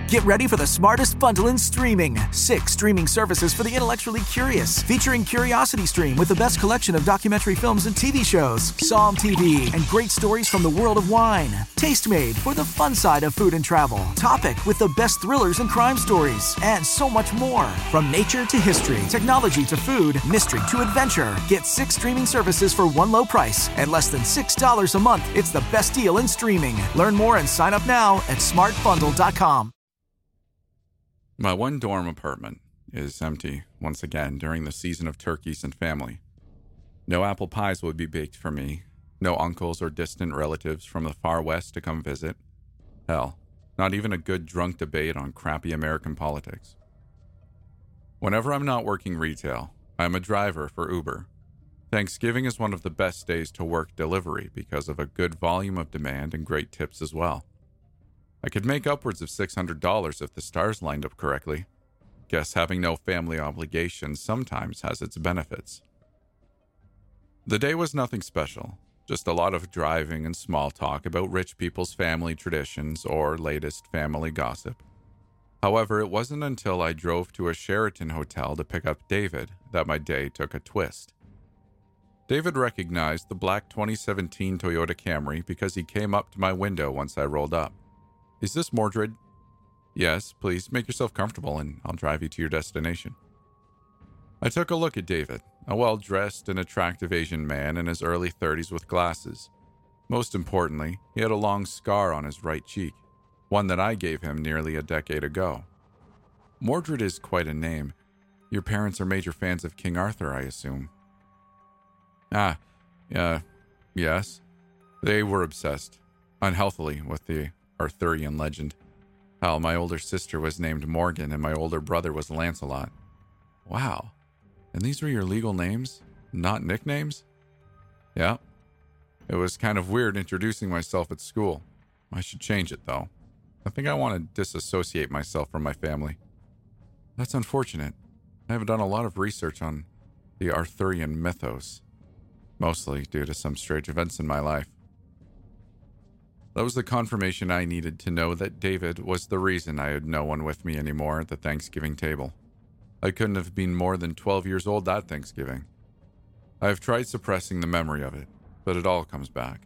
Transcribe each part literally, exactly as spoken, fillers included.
Get ready for the smartest bundle in streaming. Six streaming services for the intellectually curious, featuring Curiosity Stream with the best collection of documentary films and T V shows, Psalm T V, and great stories from the world of wine, Tastemade for the fun side of food and travel, Topic with the best thrillers and crime stories, and so much more. From nature to history, technology to food, mystery to adventure. Get six streaming services for one low price at less than six dollars a month. It's the best deal in streaming. Learn more and sign up now at smart bundle dot com. My one dorm apartment is empty once again during the season of turkeys and family. No apple pies would be baked for me, no uncles or distant relatives from the far west to come visit. Hell, not even a good drunk debate on crappy American politics. Whenever I'm not working retail, I'm a driver for Uber. Thanksgiving is one of the best days to work delivery because of a good volume of demand and great tips as well. I could make upwards of six hundred dollars if the stars lined up correctly. Guess having no family obligations sometimes has its benefits. The day was nothing special, just a lot of driving and small talk about rich people's family traditions or latest family gossip. However, it wasn't until I drove to a Sheraton hotel to pick up David that my day took a twist. David recognized the black twenty seventeen Toyota Camry because he came up to my window once I rolled up. "Is this Mordred?" "Yes, please make yourself comfortable and I'll drive you to your destination." I took a look at David, a well-dressed and attractive Asian man in his early thirties with glasses. Most importantly, he had a long scar on his right cheek, one that I gave him nearly a decade ago. Mordred is quite a name. Your parents are major fans of King Arthur, I assume. Ah, uh, yes. They were obsessed, unhealthily, with the Arthurian legend. Hell, my older sister was named Morgan and my older brother was Lancelot. Wow. And these were your legal names? Not nicknames? Yeah. It was kind of weird introducing myself at school. I should change it, though. I think I want to disassociate myself from my family. That's unfortunate. I have done a lot of research on the Arthurian mythos, mostly due to some strange events in my life. That was the confirmation I needed to know that David was the reason I had no one with me anymore at the Thanksgiving table. I couldn't have been more than twelve years old that Thanksgiving. I have tried suppressing the memory of it, but it all comes back.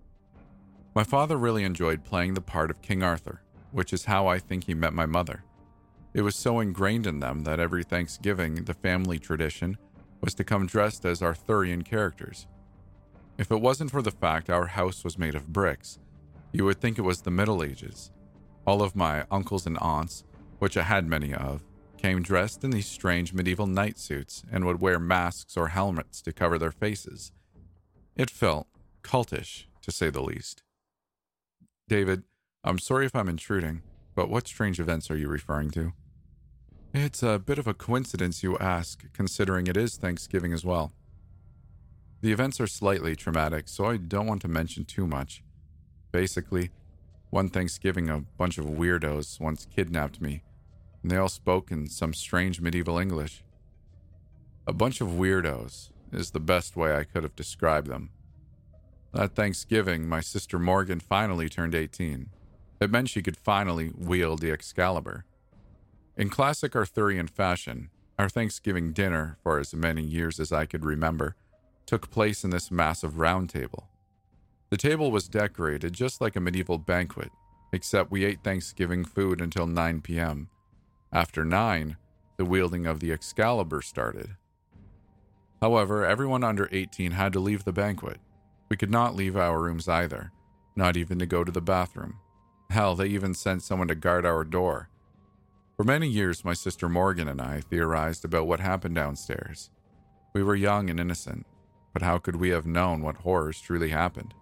My father really enjoyed playing the part of King Arthur, which is how I think he met my mother. It was so ingrained in them that every Thanksgiving, the family tradition was to come dressed as Arthurian characters. If it wasn't for the fact our house was made of bricks, you would think it was the Middle Ages. All of my uncles and aunts, which I had many of, came dressed in these strange medieval knight suits and would wear masks or helmets to cover their faces. It felt cultish, to say the least. David, I'm sorry if I'm intruding, but what strange events are you referring to? It's a bit of a coincidence you ask, considering it is Thanksgiving as well. The events are slightly traumatic, so I don't want to mention too much. Basically, one Thanksgiving a bunch of weirdos once kidnapped me, and they all spoke in some strange medieval English. A bunch of weirdos is the best way I could have described them. That Thanksgiving, my sister Morgan finally turned eighteen. It meant she could finally wield the Excalibur. In classic Arthurian fashion, our Thanksgiving dinner, for as many years as I could remember, took place in this massive round table. The table was decorated just like a medieval banquet, except we ate Thanksgiving food until nine p.m. After nine, the wielding of the Excalibur started. However, everyone under eighteen had to leave the banquet. We could not leave our rooms either, not even to go to the bathroom. Hell, they even sent someone to guard our door. For many years, my sister Morgan and I theorized about what happened downstairs. We were young and innocent, but how could we have known what horrors truly happened?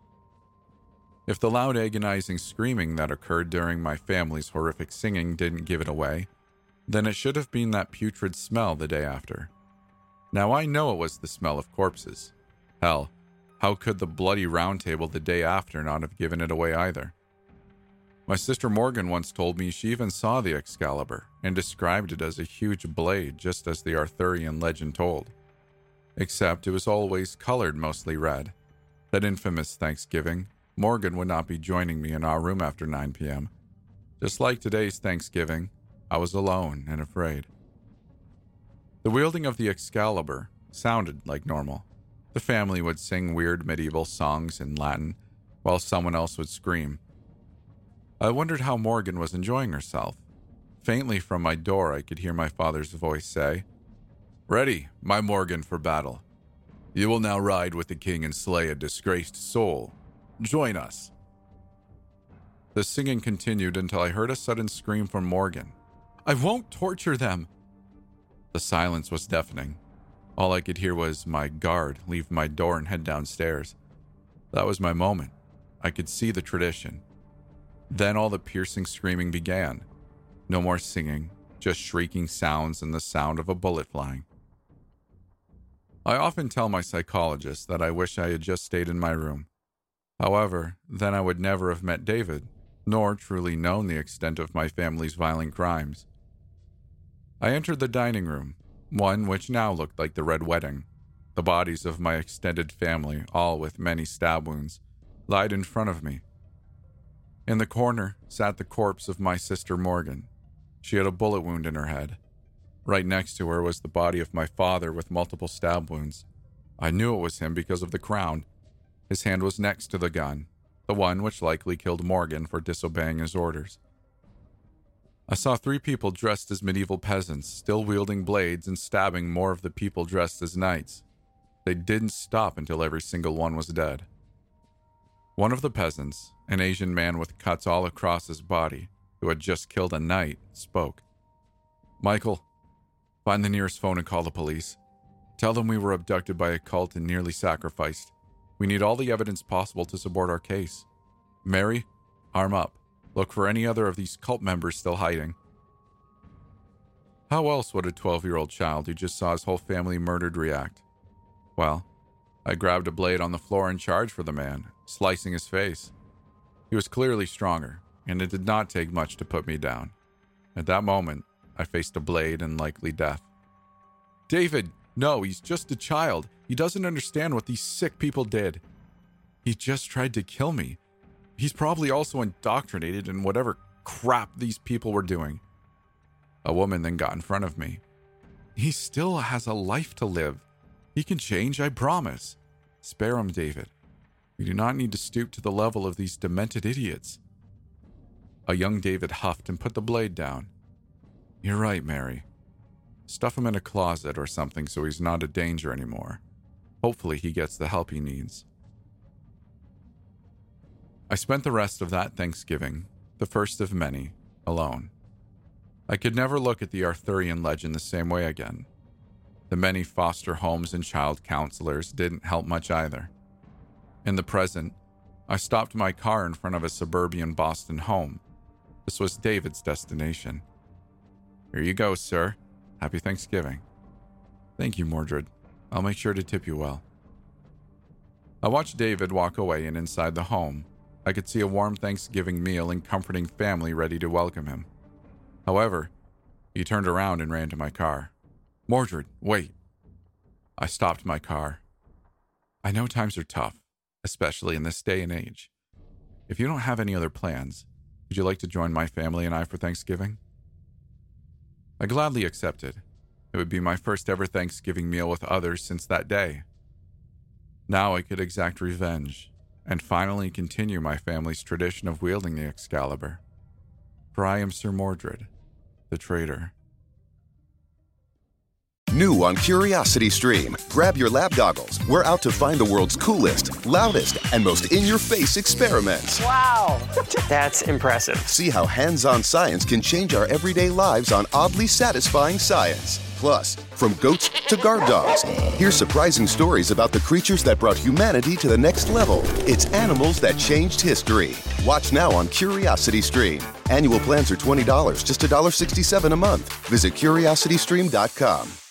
If the loud agonizing screaming that occurred during my family's horrific singing didn't give it away, then it should have been that putrid smell the day after. Now I know it was the smell of corpses. Hell, how could the bloody round table the day after not have given it away either? My sister Morgan once told me she even saw the Excalibur and described it as a huge blade, just as the Arthurian legend told. Except it was always colored mostly red. That infamous Thanksgiving, Morgan would not be joining me in our room after nine p.m. Just like today's Thanksgiving, I was alone and afraid. The wielding of the Excalibur sounded like normal. The family would sing weird medieval songs in Latin, while someone else would scream. I wondered how Morgan was enjoying herself. Faintly from my door, I could hear my father's voice say, "Ready, my Morgan, for battle. You will now ride with the king and slay a disgraced soul. Join us." The singing continued until I heard a sudden scream from Morgan. "I won't torture them!" The silence was deafening. All I could hear was my guard leave my door and head downstairs. That was my moment. I could see the tradition. Then all the piercing screaming began. No more singing, just shrieking sounds and the sound of a bullet flying. I often tell my psychologist that I wish I had just stayed in my room. However, then I would never have met David, nor truly known the extent of my family's violent crimes. I entered the dining room, one which now looked like the Red Wedding. The bodies of my extended family, all with many stab wounds, lied in front of me. In the corner sat the corpse of my sister Morgan. She had a bullet wound in her head. Right next to her was the body of my father with multiple stab wounds. I knew it was him because of the crown. His hand was next to the gun, the one which likely killed Morgan for disobeying his orders. I saw three people dressed as medieval peasants, still wielding blades and stabbing more of the people dressed as knights. They didn't stop until every single one was dead. One of the peasants, an Asian man with cuts all across his body, who had just killed a knight, spoke. "Michael, find the nearest phone and call the police. Tell them we were abducted by a cult and nearly sacrificed. We need all the evidence possible to support our case. Mary, arm up. Look for any other of these cult members still hiding." How else would a twelve-year-old child who just saw his whole family murdered react? Well, I grabbed a blade on the floor and charged for the man, slicing his face. He was clearly stronger, and it did not take much to put me down. At that moment, I faced a blade and likely death. "David, no, he's just a child. He doesn't understand what these sick people did. He just tried to kill me. He's probably also indoctrinated in whatever crap these people were doing." A woman then got in front of me. "He still has a life to live. He can change, I promise. Spare him, David. We do not need to stoop to the level of these demented idiots." A young David huffed and put the blade down. "You're right, Mary. Stuff him in a closet or something so he's not a danger anymore. Hopefully he gets the help he needs." I spent the rest of that Thanksgiving, the first of many, alone. I could never look at the Arthurian legend the same way again. The many foster homes and child counselors didn't help much either. In the present, I stopped my car in front of a suburban Boston home. This was David's destination. "Here you go, sir. Happy Thanksgiving." "Thank you, Mordred. I'll make sure to tip you well." I watched David walk away, and inside the home, I could see a warm Thanksgiving meal and comforting family ready to welcome him. However, he turned around and ran to my car. "Mordred, wait." I stopped my car. "I know times are tough, especially in this day and age. If you don't have any other plans, would you like to join my family and I for Thanksgiving?" I gladly accepted. It would be my first ever Thanksgiving meal with others since that day. Now I could exact revenge and finally continue my family's tradition of wielding the Excalibur. For I am Sir Mordred, the traitor. New on CuriosityStream. Grab your lab goggles. We're out to find the world's coolest, loudest, and most in-your-face experiments. Wow, that's impressive. See how hands-on science can change our everyday lives on oddly satisfying science. Plus, from goats to guard dogs, hear surprising stories about the creatures that brought humanity to the next level. It's animals that changed history. Watch now on CuriosityStream. Annual plans are twenty dollars, just one dollar and sixty-seven cents a month. Visit curiosity stream dot com.